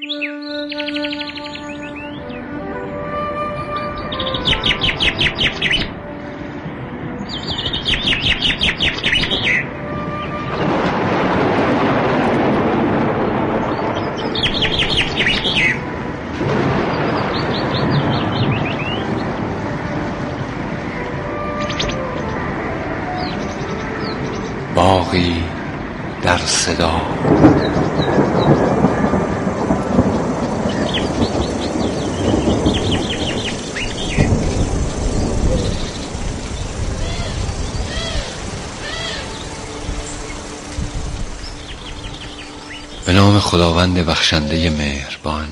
باغی در صدا به نام خداوند بخشنده مهربان.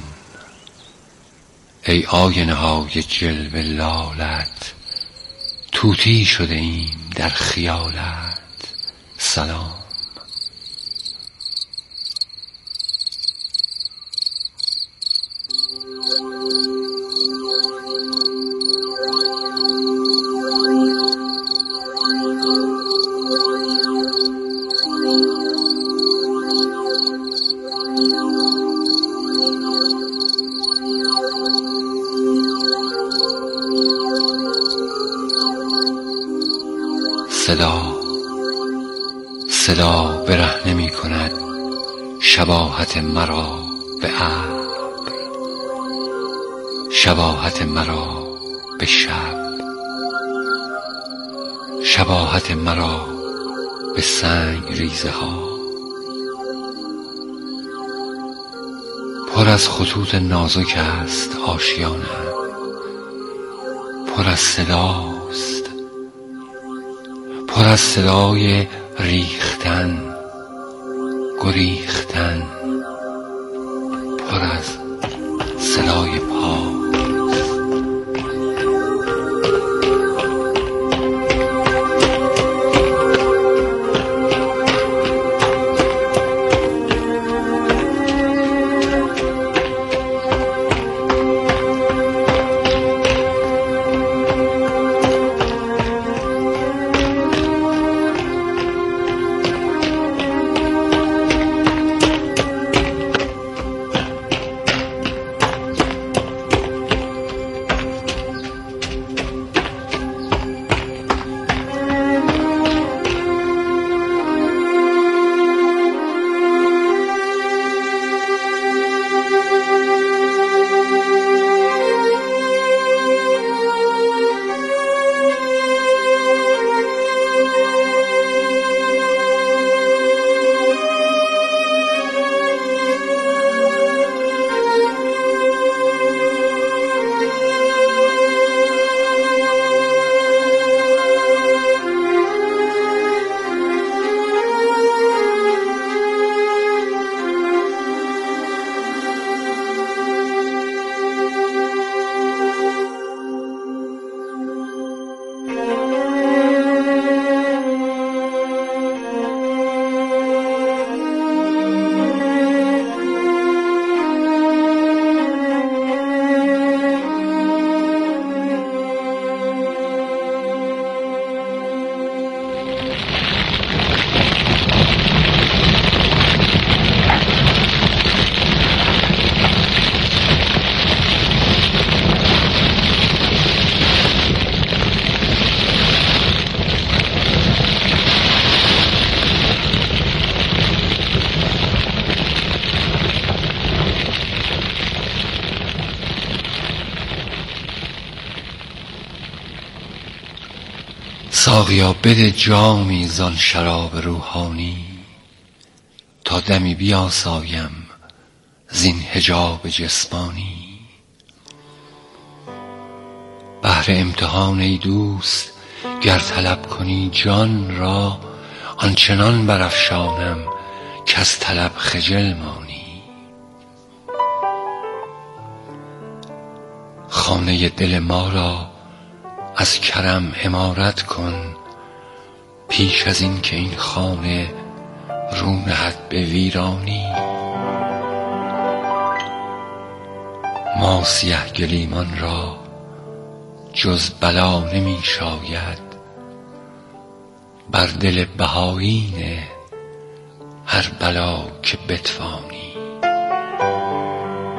ای آینه های جلوه لالت، طوطی شده ایم در خیالت. سلام. صدا برهنه می کند شباهت مرا به ابر، شباهت مرا به شب، شباهت مرا به سنگ ریزه ها. پر از خطوط نازک است آشیانم، پر از صداست، پر از صدای ریختن، گریختن، پر از صدای پا. ساقیا بده جامی زان شراب روحانی، تا دمی بیاسایم زین حجاب جسمانی. بهر امتحان ای دوست گر طلب کنی جان را، آنچنان برافشانم کز طلب خجل مانی. خانه دل ما را از کرم عمارت کن، پیش از این که این خانه رو نهد به ویرانی. ما سیه گلیمان را جز بلا نمی شاید، بر دل بهایی نه هر بلا که بتوانی.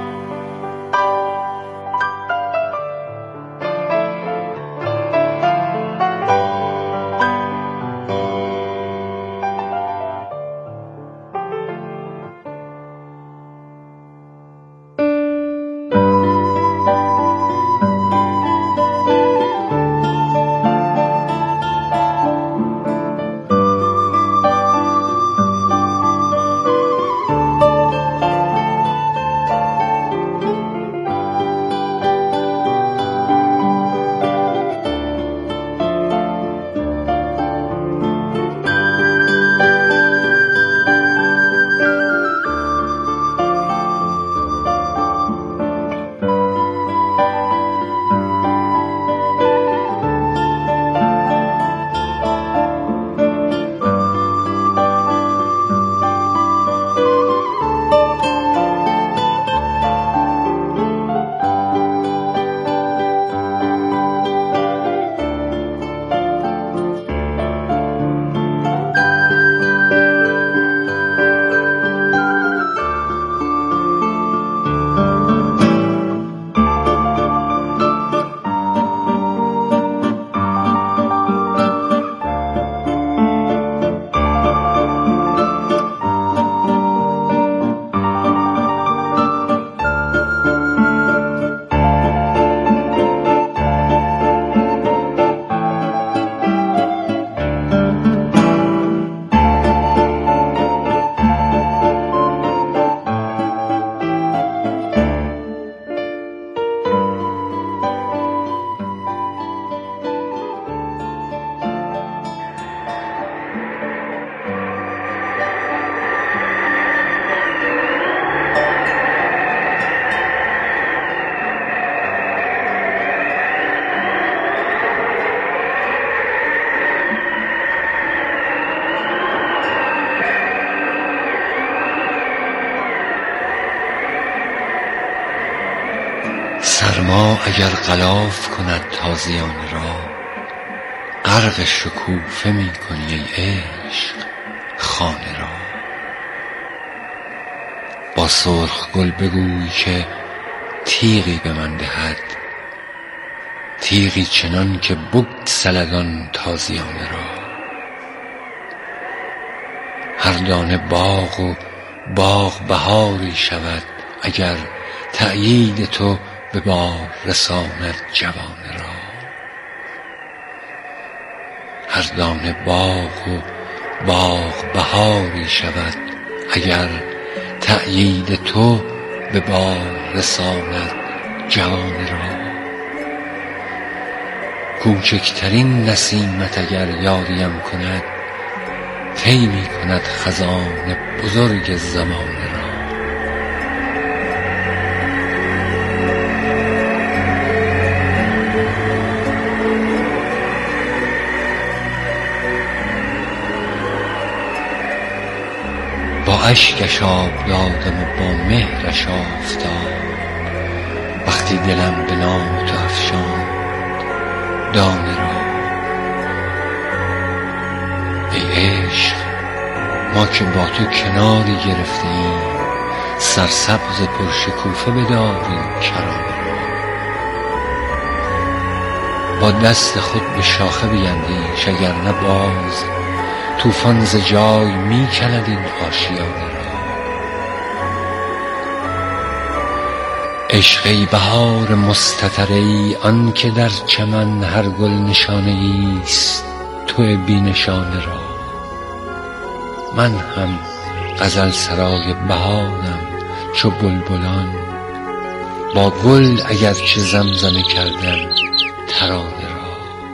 ما اگر غلاف کند تازیانه را، غرق شکوفه می کنی ای عشق خانه را. با سرخ گل بگوی که تیغی به من دهد، تیغی چنان که بگسلد آن تازیانه را. هر دانه باغ و باغ بهاری شود، اگر تأیید تو به بار رساند جوانه را. هر دانه باغ و باغ بهاری شود، اگر تأیید تو به بار رساند جوانه را. کوچکترین نسیمت اگر یاریم کند، طی می کند خزان بزرگ زمانه را. با اشکش آب دادم و با مهرش آفتاب، وقتی دلم به نام تو افشاند دانه را. ای عشق، ما که با تو کناری گرفته ایم، سرسبز پرشکوفه بداریم کرانه را. با دست خود به شاخه بیندیش، اگر نه باز طوفان ز جای می کند این آشیانه را. عشق ای بهار مستتر، ای آن که در چمن هر گل نشانه ایست تو بی نشانه را. من هم غزل سرای بهارم چو بلبلان، با گل اگرچه زمزمه کردم ترانه را.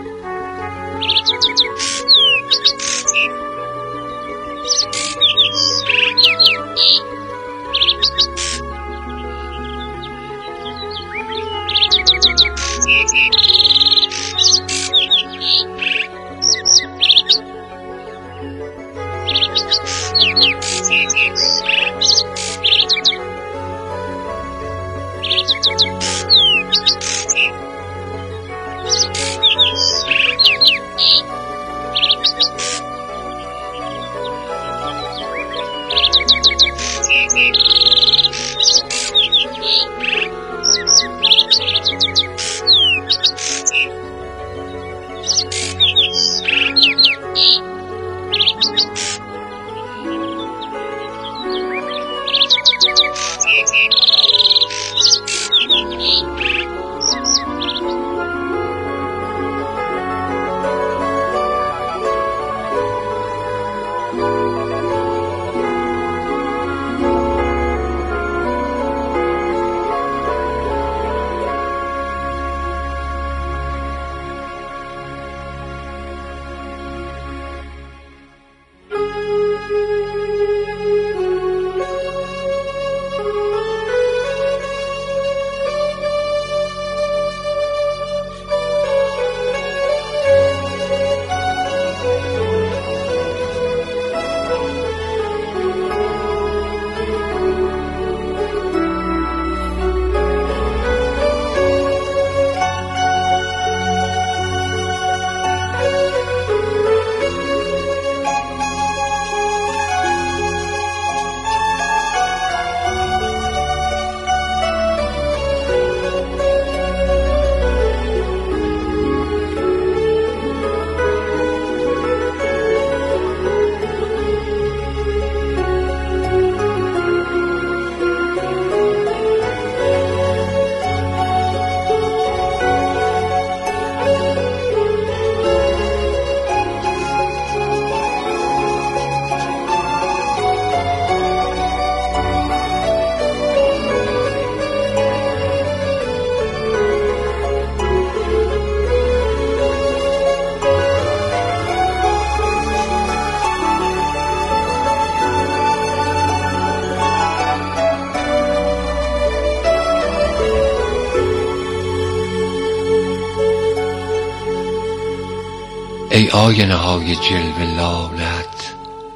ای آینه های جلوه لالت،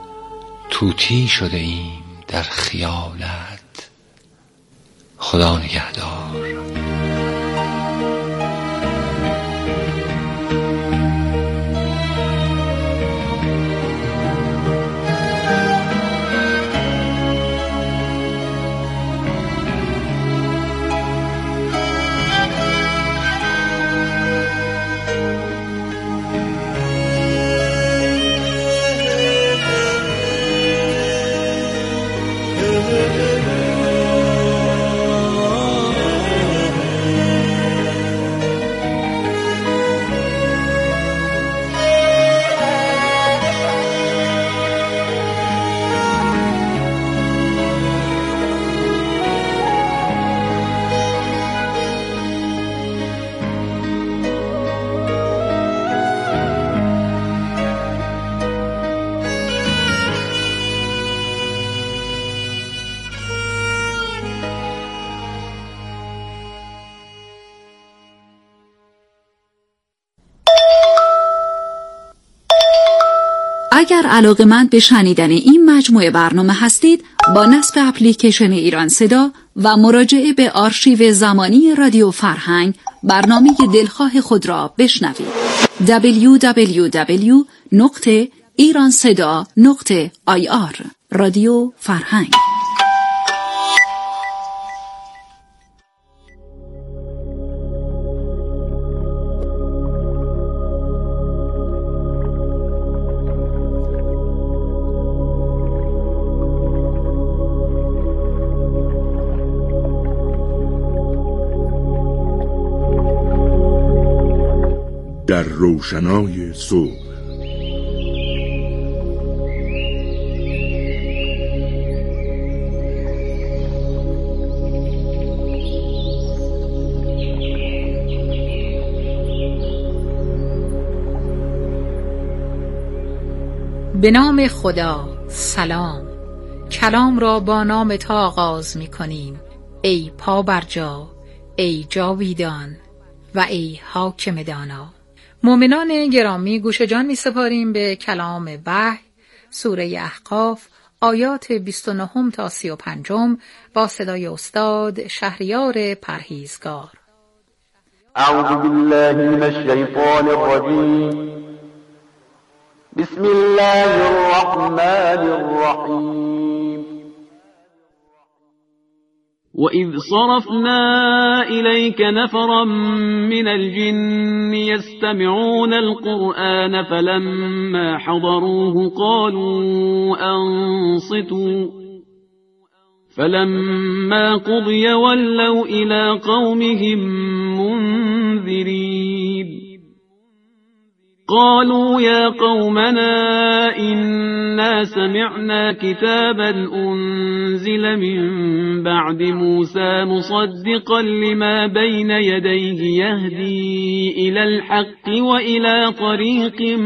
طوطی شده ایم در خیالت. خدا نگهدار. اگر علاقه‌مند به شنیدن این مجموعه برنامه هستید، با نصب اپلیکیشن ایران صدا و مراجعه به آرشیو زمانی رادیو فرهنگ برنامه دلخواه خود را بشنوید. www.iranseda.ir رادیو فرهنگ. در روشنای صبح به نام خدا. سلام. کلام را با نام تو آغاز می کنیم، ای پابرجا، ای جاویدان و ای حاکم دانا. مؤمنان گرامی، گوش جان می سپاریم به کلام وحی، سوره احقاف، آیات 29 تا 35 با صدای استاد شهریار پرهیزگار. اعوذ بالله من الشیطان الرجیم. بسم الله الرحمن الرحیم. وَإِذْ صَرَفْنَا إِلَيْكَ نَفَرًا مِنَ الْجِنِّ يَسْتَمِعُونَ الْقُرْآنَ فَلَمَّا حَضَرُوهُ قَالُوا أَنصِتُوا فَلَمَّا قُضِيَ وَلَّوْا إِلَى قَوْمِهِمْ مُنذِرِينَ قالوا يا قومنا إنا سمعنا كتابا أنزل من بعد موسى مصدقا لما بين يديه يهدي إلى الحق وإلى طريق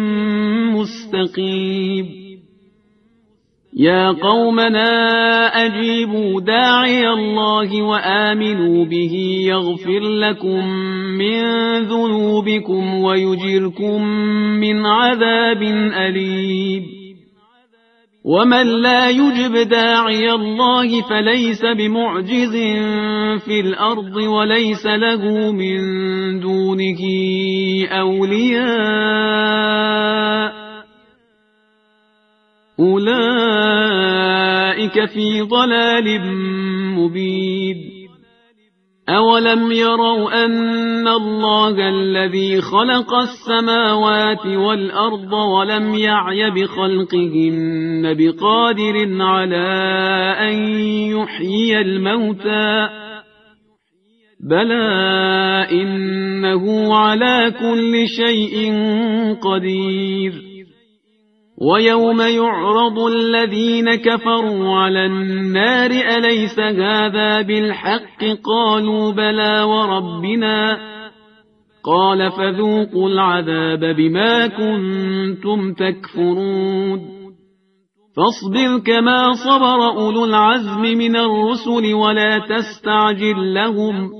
مستقيم يا قومنا أجيبوا داعي الله وآمنوا به يغفر لكم من ذنوبكم ويجركم من عذاب أليم ومن لا يجب داعي الله فليس بمعجز في الأرض وليس له من دونه أولياء أولئك في ضلال مبين أولم يروا أن الله الذي خلق السماوات والأرض ولم يعي بخلقهن بقادر على أن يحيي الموتى بلى إنه على كل شيء قدير ويوم يعرض الذين كفروا على النار أليس هذا بالحق قالوا بلى وربنا قال فذوقوا العذاب بما كنتم تكفرون فاصبر كما صبر أولو العزم من الرسل ولا تستعجل لهم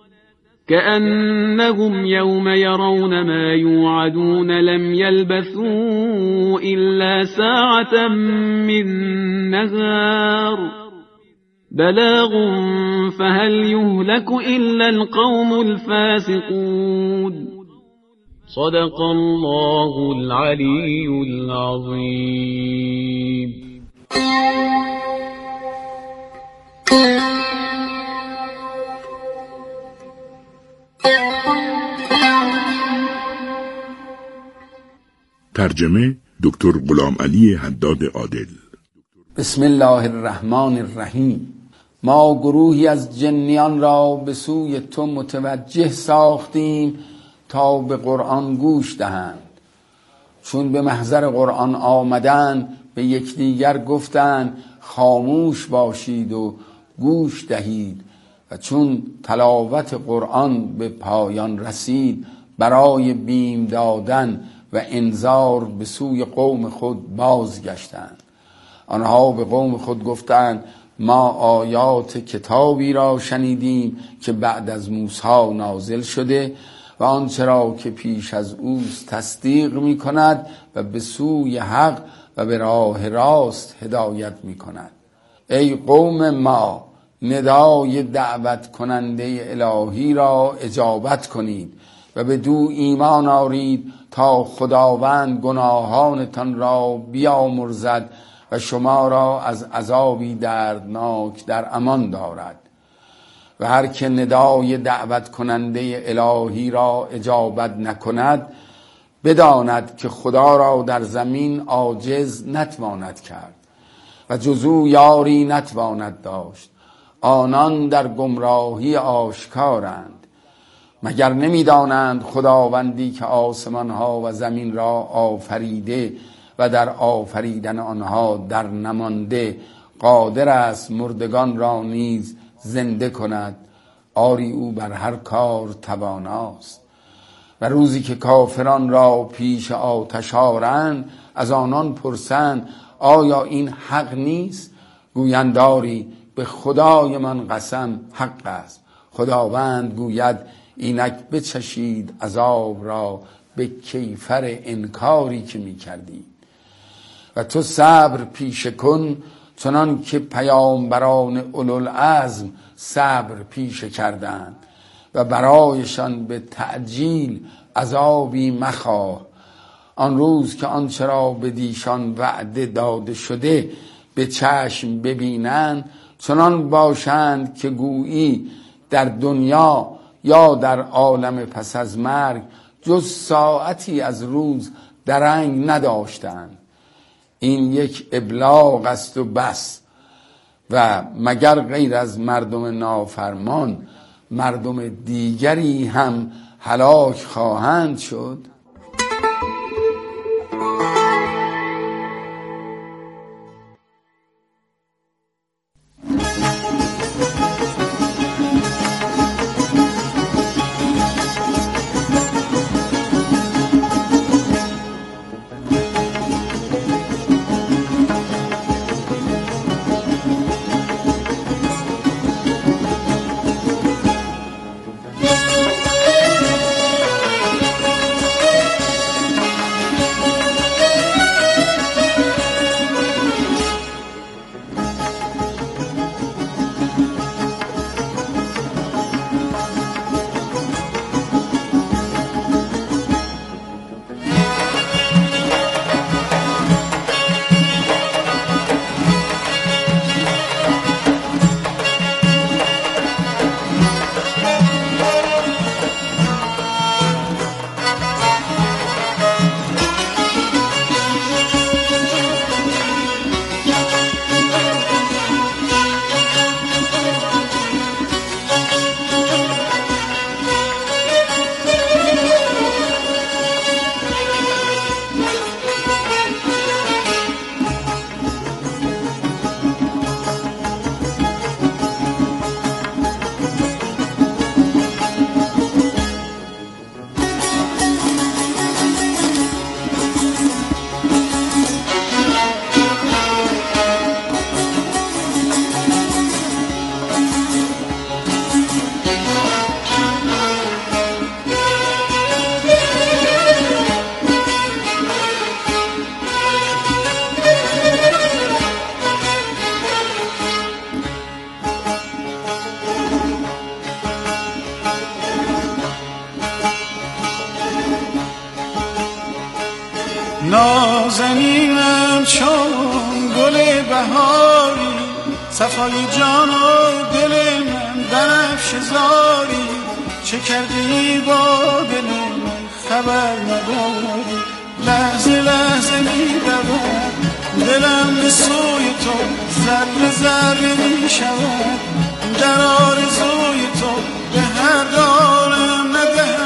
كأنهم يوم يرون ما يوعدون لم يلبثوا إلا ساعة من نهار بلاغ فهل يهلك إلا القوم الفاسقون صدق الله العلي العظيم. ترجمه دکتر غلام علی حداد عادل. بسم الله الرحمن الرحیم. ما گروهی از جنیان را به سوی تو متوجه ساختیم تا به قرآن گوش دهند. چون به محضر قرآن آمدند به یکدیگر گفتند خاموش باشید و گوش دهید و چون تلاوت قرآن به پایان رسید برای بیم دادن و انذار به سوی قوم خود بازگشتند. آنها به قوم خود گفتند ما آیات کتابی را شنیدیم که بعد از موسی نازل شده و آنچه را که پیش از اوست تصدیق می کند و به سوی حق و به راه راست هدایت می کند. ای قوم ما، ندای دعوت کننده الهی را اجابت کنید و به دو ایمان آرید تا خداوند گناهانتان را بیامرزد و شما را از عذابی دردناک در امان دارد. و هر که ندای دعوت کننده الهی را اجابت نکند بداند که خدا را در زمین عاجز نتواند کرد و جز او یاری نتواند داشت. آنان در گمراهی آشکارند. مگر نمیدانند خداوندی که آسمان ها و زمین را آفریده و در آفریدن آنها در نمانده قادر است مردگان را نیز زنده کند؟ آری او بر هر کار تواناست. و روزی که کافران را پیش آتش آرند از آنان پرسند آیا این حق نیست؟ گویند آری، به خدای من قسم حق است. خداوند گوید اینک بچشید عذاب را به کیفر انکاری که می کردی. و تو صبر پیشه کن چنان که پیامبران اولوالعزم صبر پیشه کردند و برایشان به تعجیل عذابی مخواه. آن روز که آنچه را به دیشان وعده داده شده به چشم ببینند چنان باشند که گویی در دنیا یا در عالم پس از مرگ جز ساعتی از روز درنگ نداشتند. این یک ابلاغ است و بس. و مگر غیر از مردم نافرمان مردم دیگری هم هلاک خواهند شد؟ نازنینم چون گل بهاری، صفای جان و دل من بنفشه زاری. چه کردی با دل من خبر نداری، لحظه لحظه می دود دلم به سوی تو، ذره ذره می شود در آرزوی تو. به هر دارم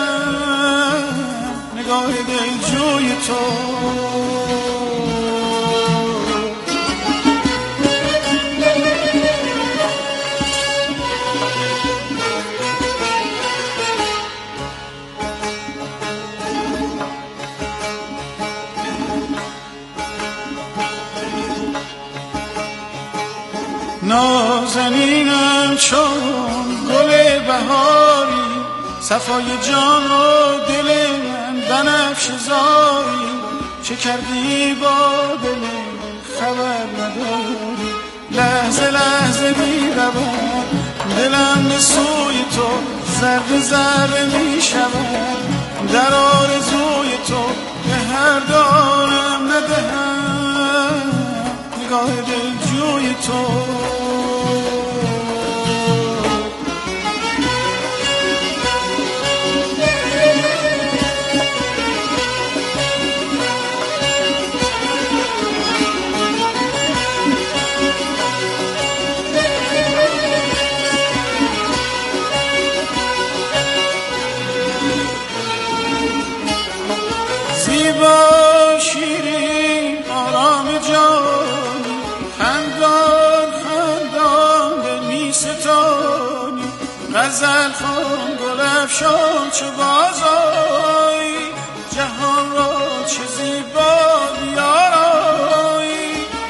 ندهم نگاه دل جوی تو. نازنینم چون گل بهاری، صفای جان و دل من بنفشه زاری. چه کردی با دل خبر نداری. لحظه لحظه می رود دلم به سوی تو، ذره ذره می شود در آرزوی تو. به هر دانم ندهم نگاه دلجوی تو. زیبا شیرین آرام جانی، خندان خندان دل می ستانی. غزل خوان گل افشان چو بازآیی، جهان را چه زیبا بیارایی.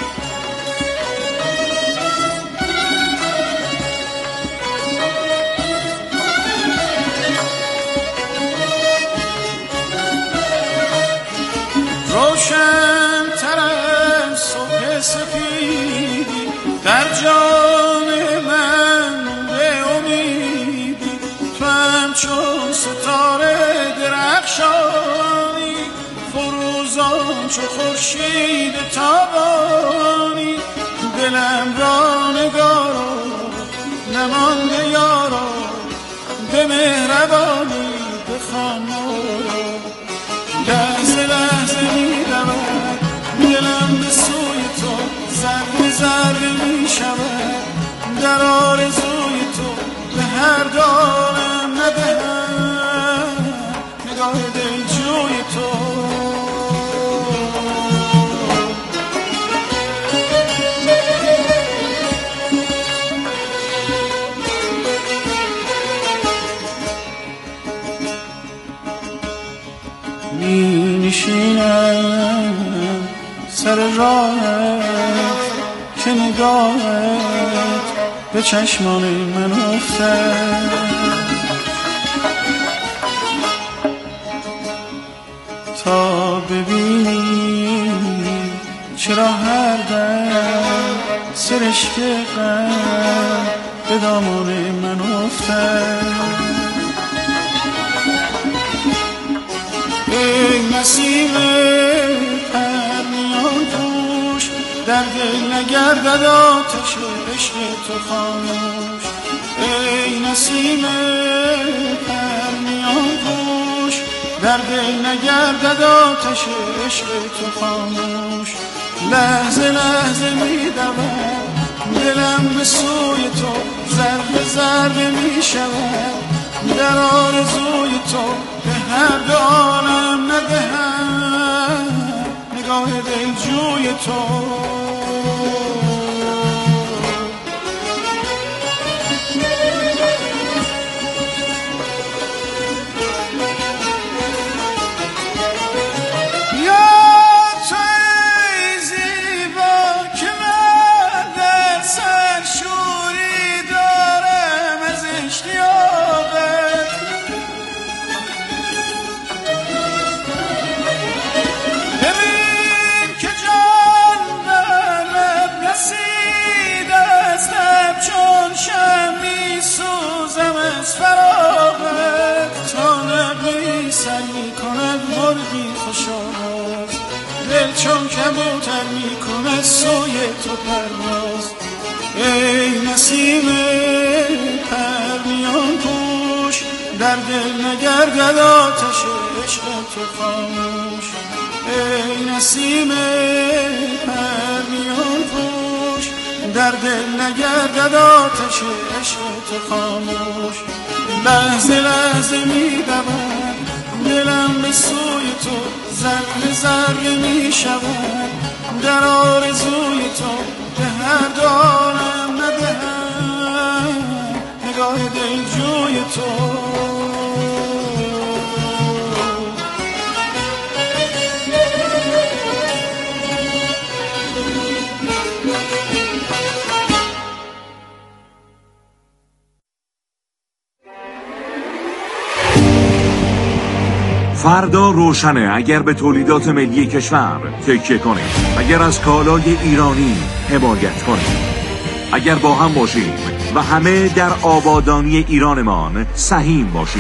روشن تر از صبح سپیدی، در جان من به امیدی. تو همچون ستاره درخشانی، فروزان چو خورشید تابانی. دلم را نگارا نمانده یارا، به مهربانی بخوان مورا. لحظه لحظه می رود دلم به سوی تو، ذره ذره می شود در آرزوی تو. به هر دانم ندهم نگاه دلجوی تو. می نشینم سر راهت که نگاهت به چشمان من افتد، تا ببینی چرا هر دم سرشک غم به دامان من افتد. ای نسیم پرنیان پوش، در دل نگردد آتش عشق تو خاموش. ای نسیم پرنیان پوش، در دل نگردد آتش عشق تو خاموش. لحظه لحظه می دود دلم به سوی تو، ذره ذره می شود در آرزوی تو. به هر دانم ندهم نگاه دلجوی تو. چون کبوتر می کند سوی تو پرواز. ای نسیم پرنیان پوش، در دل نگردد آتش عشق تو خاموش. ای نسیم پرنیان پوش، در دل نگردد آتش عشق تو خاموش. لحظه لحظه می دود دلم به سوی تو، ذره ذره می شود در آرزوی تو. به هر دانم ندهم نگاه دلجوی تو. فردا روشنه اگر به تولیدات ملی کشور تکیه کنیم، اگر از کالای ایرانی حمایت کنیم، اگر با هم باشیم و همه در آبادانی ایرانمان سهیم باشیم.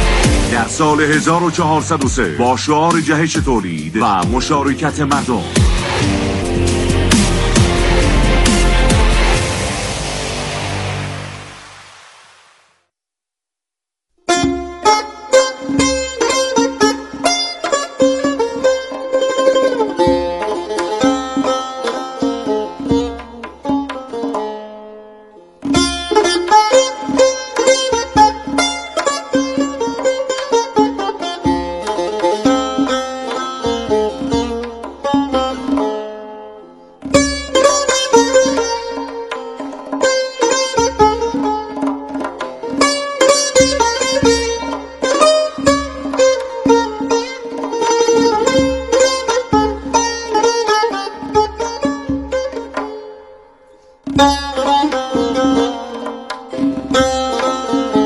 سال 1403 با شعار جهش تولید و مشارکت مردم